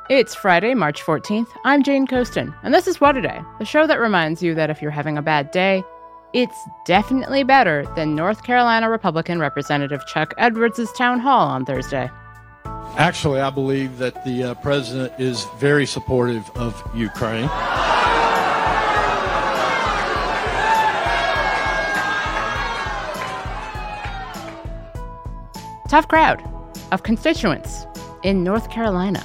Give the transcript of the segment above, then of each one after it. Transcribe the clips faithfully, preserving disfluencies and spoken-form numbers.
It's Friday, March fourteenth. I'm Jane Coaston, and this is What A Day, the show that reminds you that if you're having a bad day, it's definitely better than North Carolina Republican Representative Chuck Edwards' town hall on Thursday. Actually, I believe that the uh, president is very supportive of Ukraine. Tough crowd of constituents in North Carolina.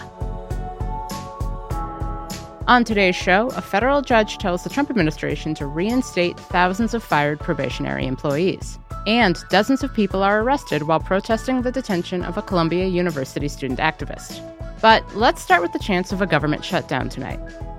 On today's show, a federal judge tells the Trump administration to reinstate thousands of fired probationary employees. And dozens of people are arrested while protesting the detention of a Columbia University student activist. But let's start with the chance of a government shutdown tonight.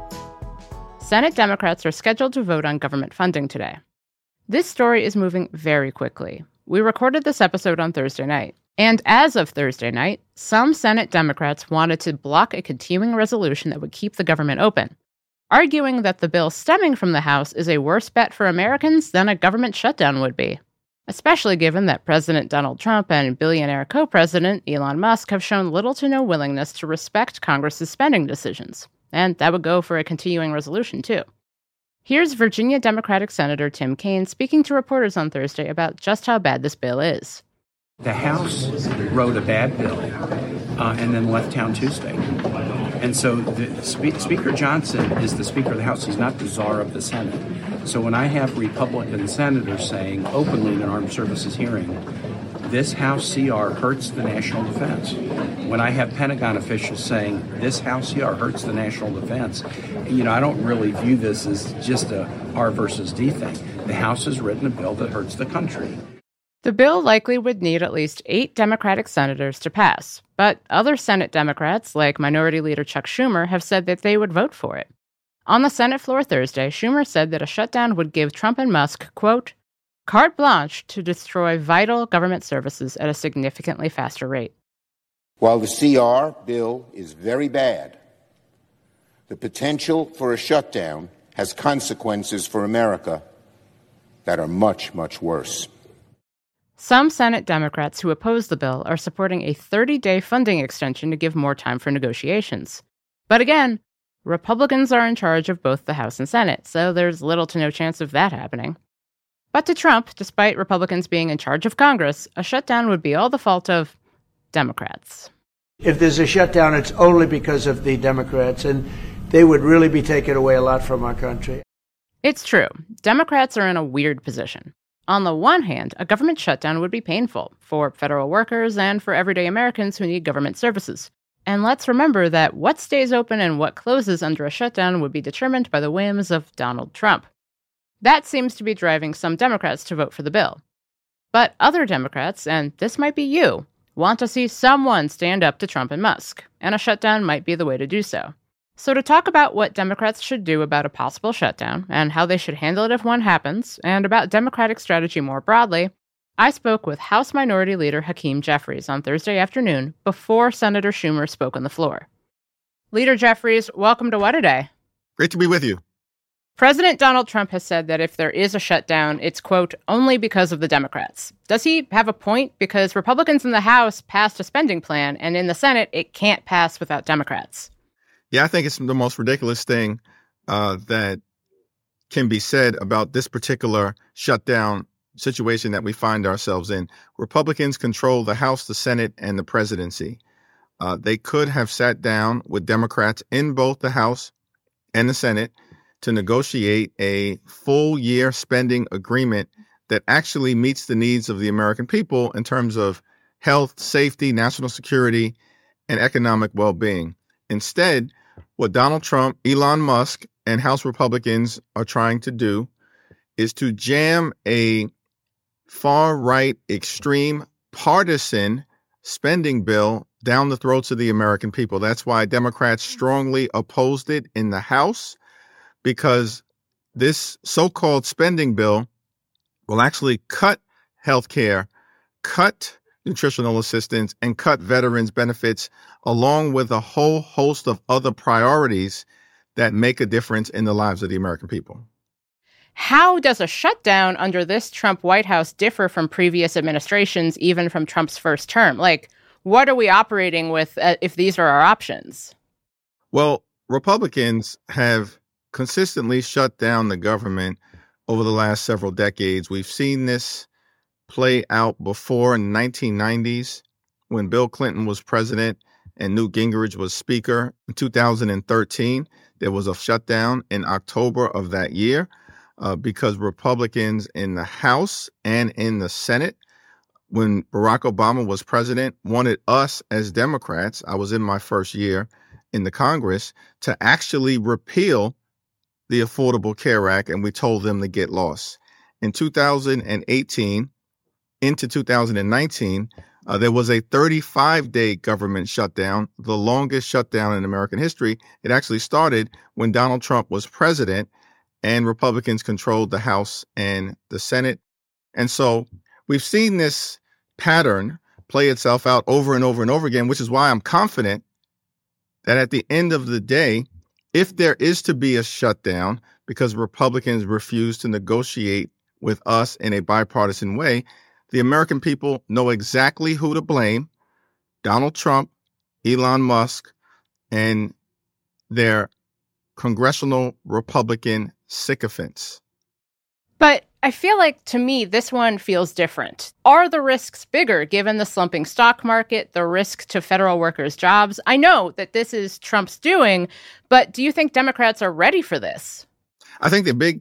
Senate Democrats are scheduled to vote on government funding today. This story is moving very quickly. We recorded this episode on Thursday night. And as of Thursday night, some Senate Democrats wanted to block a continuing resolution that would keep the government open, arguing that the bill stemming from the House is a worse bet for Americans than a government shutdown would be, especially given that President Donald Trump and billionaire co-president Elon Musk have shown little to no willingness to respect Congress's spending decisions. And that would go for a continuing resolution, too. Here's Virginia Democratic Senator Tim Kaine speaking to reporters on Thursday about just how bad this bill is. The House wrote a bad bill uh, and then left town Tuesday. And so the, Spe- Speaker Johnson is the Speaker of the House. He's not the czar of the Senate. So when I have Republican senators saying openly in an armed services hearing, this House C R hurts the national defense. When I have Pentagon officials saying this House C R hurts the national defense, you know, I don't really view this as just a R versus D thing. The House has written a bill that hurts the country. The bill likely would need at least eight Democratic senators to pass, but other Senate Democrats, like Minority Leader Chuck Schumer, have said that they would vote for it. On the Senate floor Thursday, Schumer said that a shutdown would give Trump and Musk, quote, carte blanche to destroy vital government services at a significantly faster rate. While the C R bill is very bad, the potential for a shutdown has consequences for America that are much, much worse. Some Senate Democrats who oppose the bill are supporting a thirty-day funding extension to give more time for negotiations. But again, Republicans are in charge of both the House and Senate, so there's little to no chance of that happening. But to Trump, despite Republicans being in charge of Congress, a shutdown would be all the fault of Democrats. If there's a shutdown, it's only because of the Democrats, and they would really be taking away a lot from our country. It's true. Democrats are in a weird position. On the one hand, a government shutdown would be painful for federal workers and for everyday Americans who need government services. And let's remember that what stays open and what closes under a shutdown would be determined by the whims of Donald Trump. That seems to be driving some Democrats to vote for the bill. But other Democrats, and this might be you, want to see someone stand up to Trump and Musk, and a shutdown might be the way to do so. So to talk about what Democrats should do about a possible shutdown, and how they should handle it if one happens, and about Democratic strategy more broadly, I spoke with House Minority Leader Hakeem Jeffries on Thursday afternoon before Senator Schumer spoke on the floor. Leader Jeffries, welcome to What A Day. Great to be with you. President Donald Trump has said that if there is a shutdown, it's, quote, only because of the Democrats. Does he have a point? Because Republicans in the House passed a spending plan, and in the Senate, it can't pass without Democrats. Yeah, I think it's the most ridiculous thing uh, that can be said about this particular shutdown situation that we find ourselves in. Republicans control the House, the Senate, and the presidency. Uh, they could have sat down with Democrats in both the House and the Senate to negotiate a full year spending agreement that actually meets the needs of the American people in terms of health, safety, national security, and economic well-being. Instead, what Donald Trump, Elon Musk, and House Republicans are trying to do is to jam a far-right, extreme, partisan spending bill down the throats of the American people. That's why Democrats strongly opposed it in the House, because this so-called spending bill will actually cut health care, cut nutritional assistance, and cut veterans' benefits, along with a whole host of other priorities that make a difference in the lives of the American people. How does a shutdown under this Trump White House differ from previous administrations, even from Trump's first term? Like, what are we operating with uh, if these are our options? Well, Republicans have consistently shut down the government over the last several decades. We've seen this play out before in the nineteen nineties when Bill Clinton was president and Newt Gingrich was speaker. In two thousand thirteen, there was a shutdown in October of that year uh, because Republicans in the House and in the Senate, when Barack Obama was president, wanted us as Democrats, I was in my first year in the Congress, to actually repeal the Affordable Care Act, and we told them to get lost. In two thousand eighteen into two thousand nineteen, uh, there was a thirty-five day government shutdown, the longest shutdown in American history. It actually started when Donald Trump was president and Republicans controlled the House and the Senate. And so we've seen this pattern play itself out over and over and over again, which is why I'm confident that at the end of the day, if there is to be a shutdown because Republicans refuse to negotiate with us in a bipartisan way, the American people know exactly who to blame: Donald Trump, Elon Musk, and their congressional Republican sycophants. But I feel like, to me, this one feels different. Are the risks bigger given the slumping stock market, the risk to federal workers' jobs? I know that this is Trump's doing, but do you think Democrats are ready for this? I think the big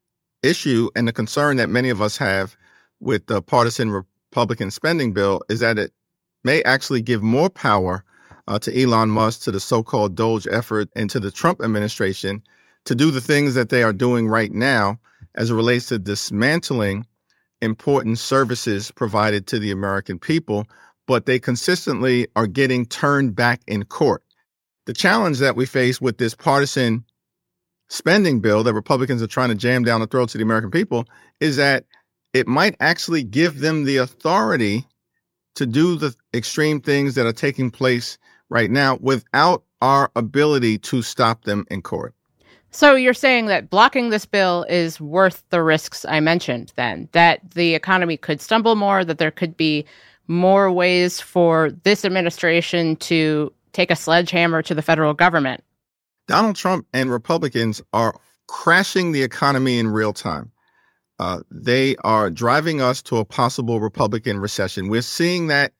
issue and the concern that many of us have with the partisan Republican spending bill is that it may actually give more power uh, to Elon Musk, to the so-called Doge effort, and to the Trump administration to do the things that they are doing right now as it relates to dismantling important services provided to the American people, but they consistently are getting turned back in court. The challenge that we face with this partisan spending bill that Republicans are trying to jam down the throats of the American people is that it might actually give them the authority to do the extreme things that are taking place right now without our ability to stop them in court. So you're saying that blocking this bill is worth the risks I mentioned then, that the economy could stumble more, that there could be more ways for this administration to take a sledgehammer to the federal government? Donald Trump and Republicans are crashing the economy in real time. Uh, they are driving us to a possible Republican recession. We're seeing that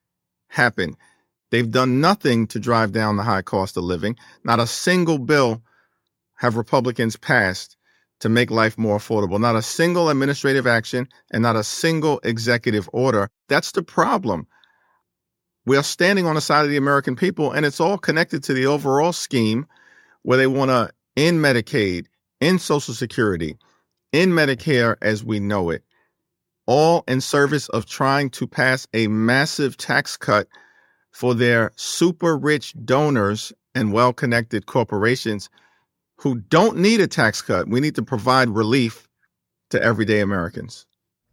happen. They've done nothing to drive down the high cost of living. Not a single bill have Republicans passed to make life more affordable. Not a single administrative action and not a single executive order. That's the problem. We are standing on the side of the American people, and it's all connected to the overall scheme where they want to end Medicaid, end Social Security, end Medicare as we know it, all in service of trying to pass a massive tax cut for their super rich donors and well-connected corporations who don't need a tax cut. We need to provide relief to everyday Americans.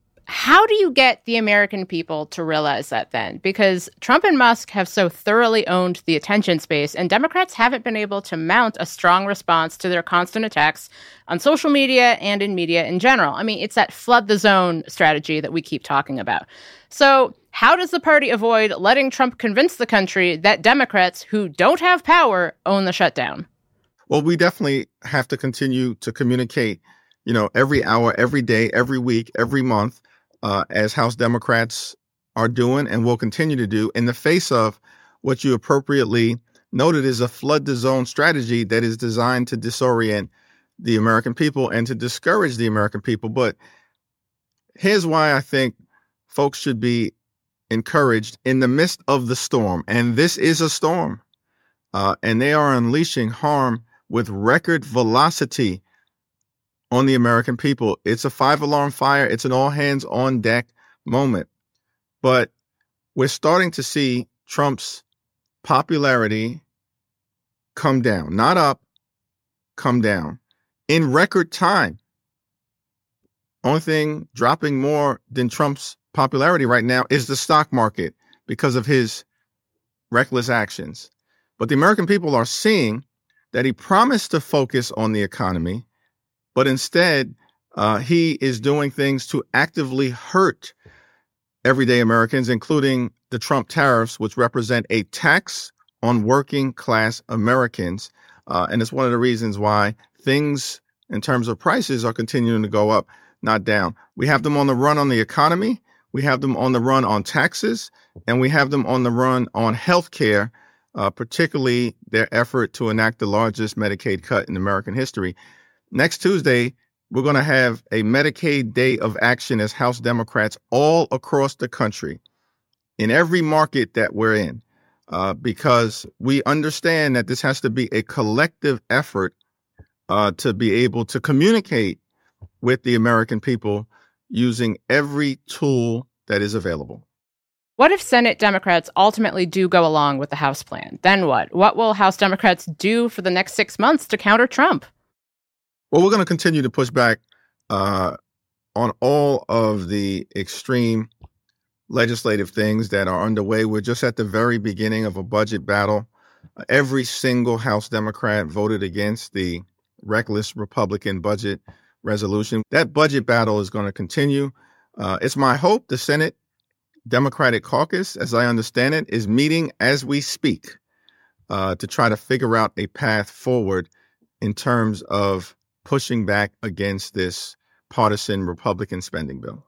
How do you get the American people to realize that then? Because Trump and Musk have so thoroughly owned the attention space, and Democrats haven't been able to mount a strong response to their constant attacks on social media and in media in general. I mean, it's that flood the zone strategy that we keep talking about. So how does the party avoid letting Trump convince the country that Democrats who don't have power own the shutdown? Well, we definitely have to continue to communicate, you know, every hour, every day, every week, every month, uh, as House Democrats are doing and will continue to do in the face of what you appropriately noted is a flood the zone strategy that is designed to disorient the American people and to discourage the American people. But here's why I think folks should be encouraged in the midst of the storm. And this is a storm, uh, and they are unleashing harm with record velocity on the American people. It's a five-alarm fire. It's an all-hands-on-deck moment. But we're starting to see Trump's popularity come down, not up, come down in record time. Only thing dropping more than Trump's popularity right now is the stock market because of his reckless actions. But the American people are seeing that he promised to focus on the economy, but instead uh, he is doing things to actively hurt everyday Americans, including the Trump tariffs, which represent a tax on working class Americans. Uh, and it's one of the reasons why things in terms of prices are continuing to go up, not down. We have them on the run on the economy. We have them on the run on taxes, and we have them on the run on health care, uh, particularly their effort to enact the largest Medicaid cut in American history. Next Tuesday, we're going to have a Medicaid Day of Action as House Democrats all across the country, in every market that we're in, uh, because we understand that this has to be a collective effort uh, to be able to communicate with the American people using every tool that is available. What if Senate Democrats ultimately do go along with the House plan? Then what? What will House Democrats do for the next six months to counter Trump? Well, we're going to continue to push back uh, on all of the extreme legislative things that are underway. We're just at the very beginning of a budget battle. Uh, every single House Democrat voted against the reckless Republican budget resolution. That budget battle is going to continue. Uh, it's my hope the Senate Democratic Caucus, as I understand it, is meeting as we speak uh, to try to figure out a path forward in terms of pushing back against this partisan Republican spending bill.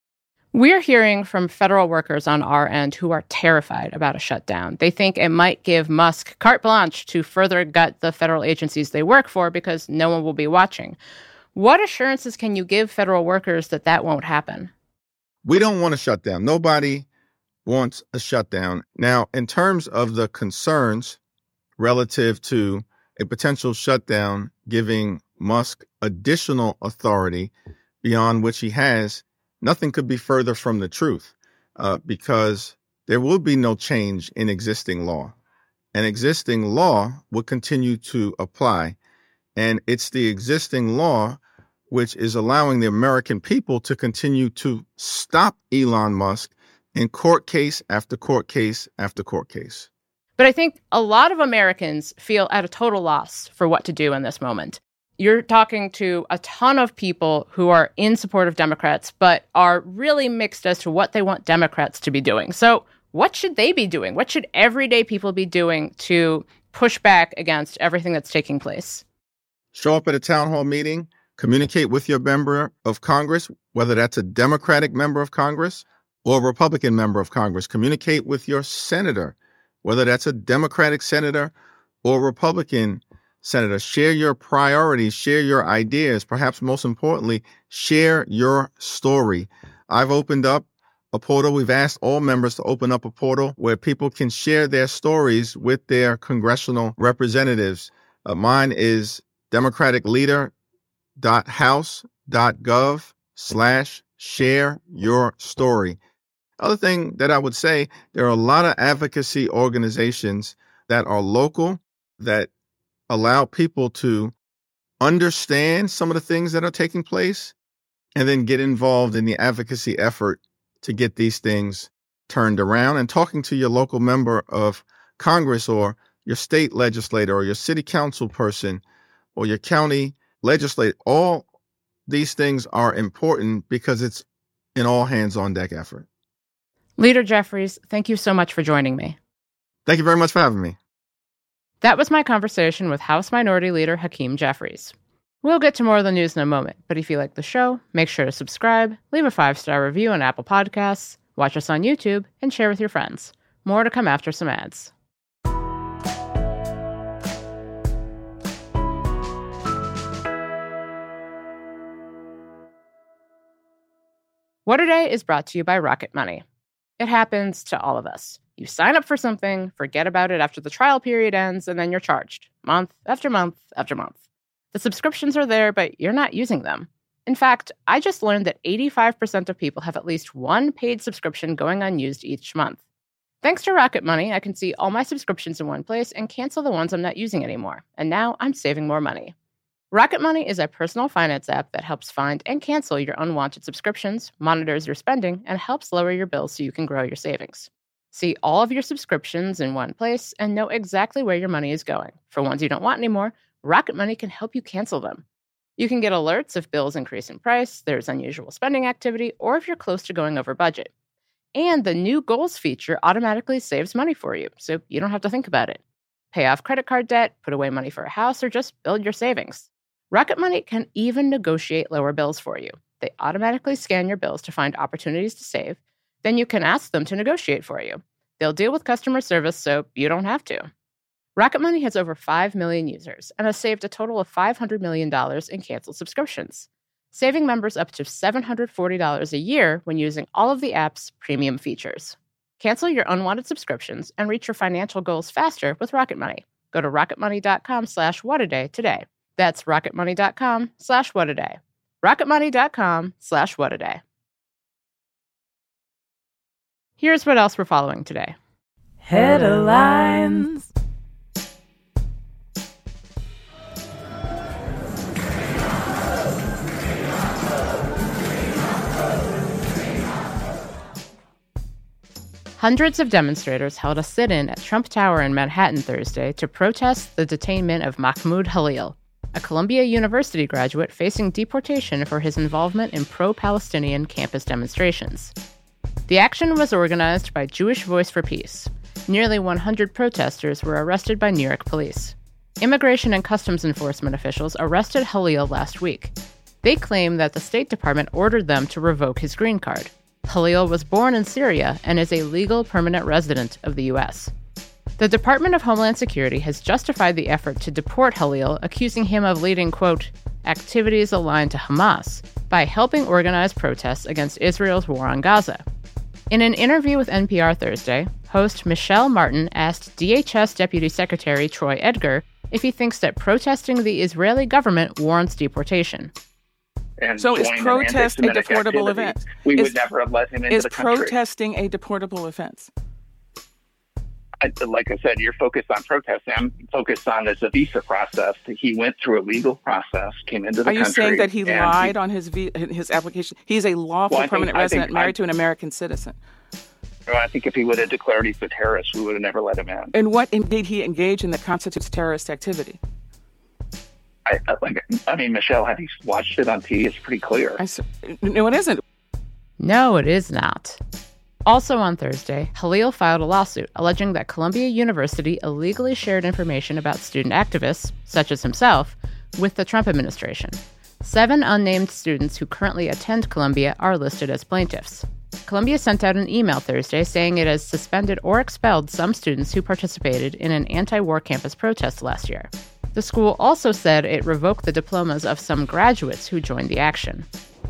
We're hearing from federal workers on our end who are terrified about a shutdown. They think it might give Musk carte blanche to further gut the federal agencies they work for because no one will be watching. What assurances can you give federal workers that that won't happen? We don't want a shutdown. Nobody wants a shutdown. Now, in terms of the concerns relative to a potential shutdown giving Musk additional authority beyond which he has, nothing could be further from the truth, uh, because there will be no change in existing law. And existing law will continue to apply. And it's the existing law which is allowing the American people to continue to stop Elon Musk in court case after court case after court case. But I think a lot of Americans feel at a total loss for what to do in this moment. You're talking to a ton of people who are in support of Democrats, but are really mixed as to what they want Democrats to be doing. So what should they be doing? What should everyday people be doing to push back against everything that's taking place? Show up at a town hall meeting, communicate with your member of Congress, whether that's a Democratic member of Congress or a Republican member of Congress. Communicate with your senator, whether that's a Democratic senator or Republican senator. Share your priorities, share your ideas. Perhaps most importantly, share your story. I've opened up a portal. We've asked all members to open up a portal where people can share their stories with their congressional representatives. Uh, mine is Democratic Leader dot house dot gov slash share your story. Other thing that I would say, there are a lot of advocacy organizations that are local that allow people to understand some of the things that are taking place and then get involved in the advocacy effort to get these things turned around. And talking to your local member of Congress or your state legislator or your city council person or your county legislator, all these things are important because it's an all hands on deck effort. Leader Jeffries, thank you so much for joining me. Thank you very much for having me. That was my conversation with House Minority Leader Hakeem Jeffries. We'll get to more of the news in a moment, but if you like the show, make sure to subscribe, leave a five-star review on Apple Podcasts, watch us on YouTube, and share with your friends. More to come after some ads. What A Day is brought to you by Rocket Money. It happens to all of us. You sign up for something, forget about it after the trial period ends, and then you're charged, month after month after month. The subscriptions are there, but you're not using them. In fact, I just learned that eighty-five percent of people have at least one paid subscription going unused each month. Thanks to Rocket Money, I can see all my subscriptions in one place and cancel the ones I'm not using anymore. And now I'm saving more money. Rocket Money is a personal finance app that helps find and cancel your unwanted subscriptions, monitors your spending, and helps lower your bills so you can grow your savings. See all of your subscriptions in one place and know exactly where your money is going. For ones you don't want anymore, Rocket Money can help you cancel them. You can get alerts if bills increase in price, there's unusual spending activity, or if you're close to going over budget. And the new goals feature automatically saves money for you, so you don't have to think about it. Pay off credit card debt, put away money for a house, or just build your savings. Rocket Money can even negotiate lower bills for you. They automatically scan your bills to find opportunities to save. Then you can ask them to negotiate for you. They'll deal with customer service so you don't have to. Rocket Money has over five million users and has saved a total of five hundred million dollars in canceled subscriptions, saving members up to seven hundred forty dollars a year when using all of the app's premium features. Cancel your unwanted subscriptions and reach your financial goals faster with Rocket Money. Go to rocketmoney.com slash whataday today. That's rocketmoney.com slash whataday. rocketmoney.com slash whataday. Here's what else we're following today. Headlines. Hundreds of demonstrators held a sit-in at Trump Tower in Manhattan Thursday to protest the detainment of Mahmoud Khalil, a Columbia University graduate facing deportation for his involvement in pro-Palestinian campus demonstrations. The action was organized by Jewish Voice for Peace. Nearly one hundred protesters were arrested by New York police. Immigration and Customs Enforcement officials arrested Khalil last week. They claim that the State Department ordered them to revoke his green card. Khalil was born in Syria and is a legal permanent resident of the U S. The Department of Homeland Security has justified the effort to deport Khalil, accusing him of leading, quote, activities aligned to Hamas by helping organize protests against Israel's war on Gaza. In an interview with N P R Thursday, host Michelle Martin asked D H S Deputy Secretary Troy Edgar if he thinks that protesting the Israeli government warrants deportation. And so is protest a deportable event? We is, would never have let him into the country. Is protesting a deportable offense? I, like I said, you're focused on protesting. I'm focused on this visa process. He went through a legal process, came into the country. Are you saying that he lied he, on his his application? He's a lawful well, permanent think, resident married I, to an American citizen. Well, I think if he would have declared he's a terrorist, we would have never let him in. And what did he engage in that constitutes terrorist activity? I, I, like, I mean, Michelle, have you watched it on T V? It's pretty clear. I, no, it isn't. No, it is not. Also on Thursday, Khalil filed a lawsuit alleging that Columbia University illegally shared information about student activists, such as himself, with the Trump administration. Seven unnamed students who currently attend Columbia are listed as plaintiffs. Columbia sent out an email Thursday saying it has suspended or expelled some students who participated in an anti-war campus protest last year. The school also said it revoked the diplomas of some graduates who joined the action.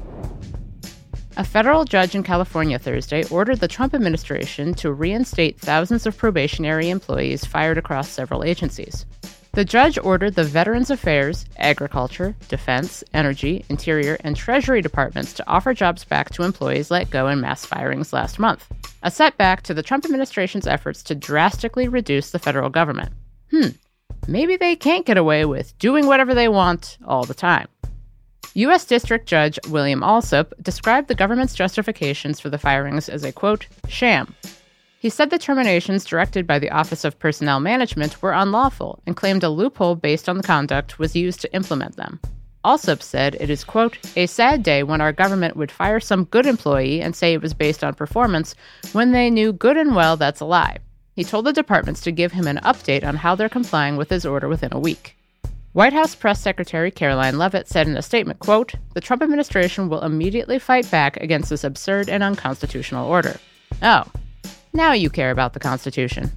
A federal judge in California Thursday ordered the Trump administration to reinstate thousands of probationary employees fired across several agencies. The judge ordered the Veterans Affairs, Agriculture, Defense, Energy, Interior, and Treasury departments to offer jobs back to employees let go in mass firings last month, a setback to the Trump administration's efforts to drastically reduce the federal government. Hmm. Maybe they can't get away with doing whatever they want all the time. U S District Judge William Alsup described the government's justifications for the firings as a, quote, sham. He said the terminations directed by the Office of Personnel Management were unlawful and claimed a loophole based on the conduct was used to implement them. Alsup said it is, quote, a sad day when our government would fire some good employee and say it was based on performance when they knew good and well that's a lie. He told the departments to give him an update on how they're complying with his order within a week. White House Press Secretary Caroline Leavitt said in a statement, quote, the Trump administration will immediately fight back against this absurd and unconstitutional order. Oh, now you care about the Constitution.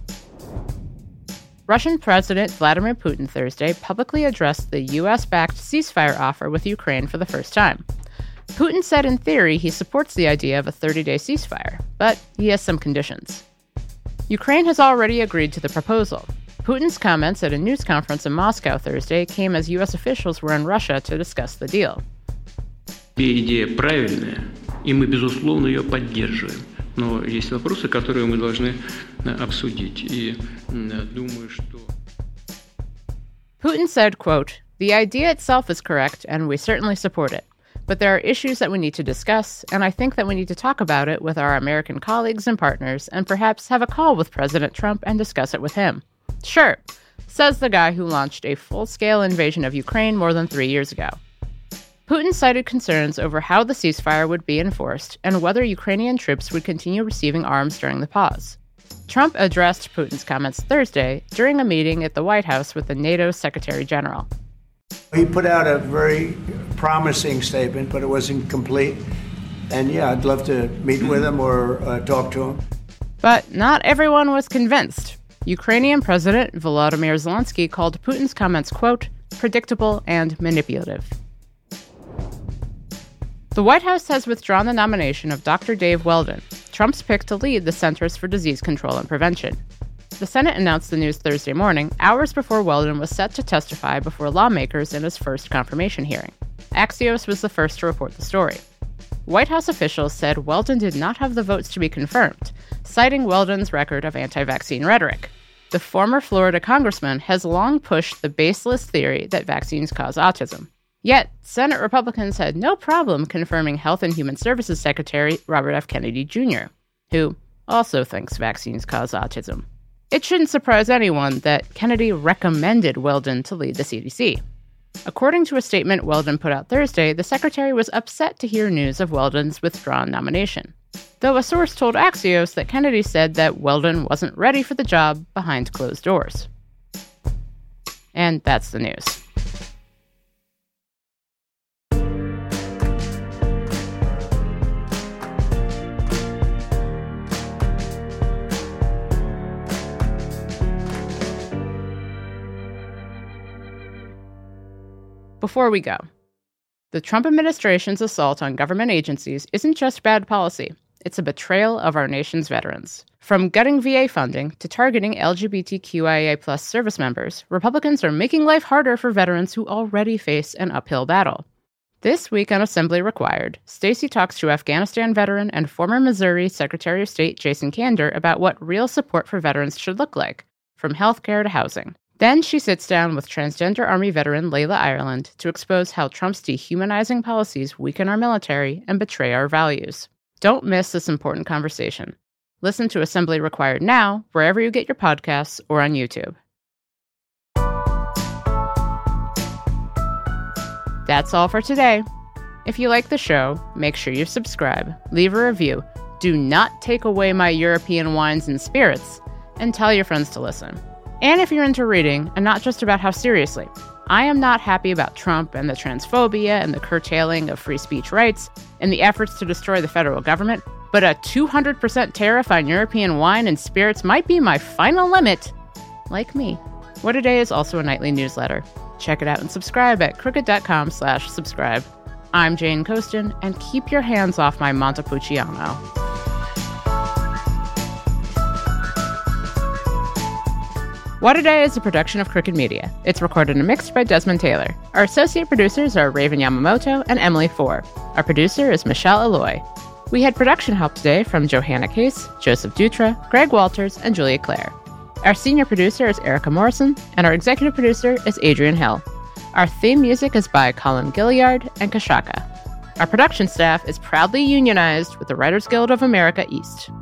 Russian President Vladimir Putin Thursday publicly addressed the U S-backed ceasefire offer with Ukraine for the first time. Putin said in theory he supports the idea of a thirty-day ceasefire, but he has some conditions. Ukraine has already agreed to the proposal. Putin's comments at a news conference in Moscow Thursday came as U S officials were in Russia to discuss the deal. Идея правильная, и мы, безусловно, ее поддерживаем. Но есть вопросы, которые мы должны обсудить. И думаю, что... Putin said, quote, the idea itself is correct, and we certainly support it. But there are issues that we need to discuss, and I think that we need to talk about it with our American colleagues and partners, and perhaps have a call with President Trump and discuss it with him. Sure, says the guy who launched a full-scale invasion of Ukraine more than three years ago. Putin cited concerns over how the ceasefire would be enforced and whether Ukrainian troops would continue receiving arms during the pause. Trump addressed Putin's comments Thursday during a meeting at the White House with the NATO Secretary General. He put out a very promising statement, but it wasn't complete. And yeah, I'd love to meet with him or uh, talk to him. But not everyone was convinced. Ukrainian President Volodymyr Zelensky called Putin's comments, quote, predictable and manipulative. The White House has withdrawn the nomination of Doctor Dave Weldon, Trump's pick to lead the Centers for Disease Control and Prevention. The Senate announced the news Thursday morning, hours before Weldon was set to testify before lawmakers in his first confirmation hearing. Axios was the first to report the story. White House officials said Weldon did not have the votes to be confirmed, citing Weldon's record of anti-vaccine rhetoric. The former Florida congressman has long pushed the baseless theory that vaccines cause autism. Yet, Senate Republicans had no problem confirming Health and Human Services Secretary Robert F. Kennedy Junior, who also thinks vaccines cause autism. It shouldn't surprise anyone that Kennedy recommended Weldon to lead the C D C. According to a statement Weldon put out Thursday, the secretary was upset to hear news of Weldon's withdrawn nomination, though a source told Axios that Kennedy said that Weldon wasn't ready for the job behind closed doors. And that's the news. Before we go, the Trump administration's assault on government agencies isn't just bad policy, it's a betrayal of our nation's veterans. From gutting V A funding to targeting L G B T Q I A plus service members, Republicans are making life harder for veterans who already face an uphill battle. This week on Assembly Required, Stacey talks to Afghanistan veteran and former Missouri Secretary of State Jason Kander about what real support for veterans should look like, from healthcare to housing. Then she sits down with transgender Army veteran Layla Ireland to expose how Trump's dehumanizing policies weaken our military and betray our values. Don't miss this important conversation. Listen to Assembly Required now, wherever you get your podcasts or on YouTube. That's all for today. If you like the show, make sure you subscribe, leave a review, do not take away my European wines and spirits, and tell your friends to listen. And if you're into reading, and not just about how seriously, I am not happy about Trump and the transphobia and the curtailing of free speech rights and the efforts to destroy the federal government, but a two hundred percent tariff on European wine and spirits might be my final limit. Like me. What A Day is also a nightly newsletter. Check it out and subscribe at crooked.com slash subscribe. I'm Jane Coaston, and keep your hands off my Montepulciano. What A Day is a production of Crooked Media. It's recorded and mixed by Desmond Taylor. Our associate producers are Raven Yamamoto and Emily Four. Our producer is Michelle Alloy. We had production help today from Johanna Case, Joseph Dutra, Greg Walters, and Julia Clare. Our senior producer is Erica Morrison, and our executive producer is Adrian Hill. Our theme music is by Colin Gilliard and Kashaka. Our production staff is proudly unionized with the Writers Guild of America East.